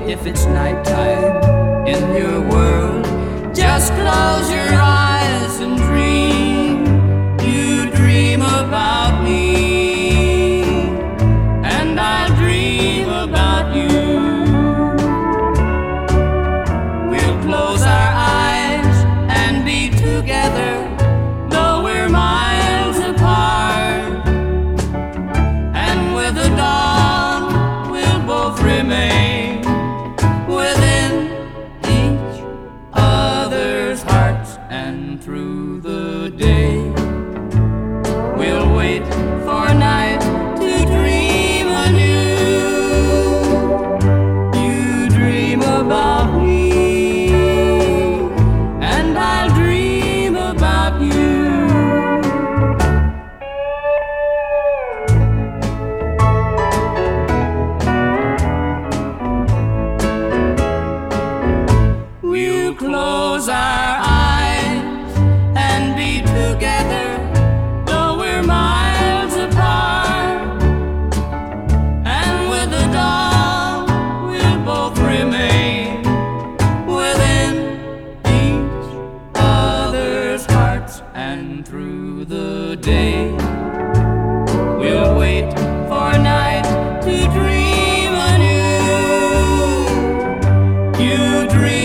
if it's nighttime in your world. Just close your eyes and dream. You dream about me, and I'll dream about you. We'll close our eyes and be together, though we're miles apart. And with the dawn, we'll both remain within each other's hearts. And through the day, we'll wait for night to dream anew. You dream about me, and I'll dream about you. We'll close our eyes and be together, though we're miles apart. And with the dawn, we'll both remain within each other's hearts. And through the day, we'll wait for night to dream anew. You dream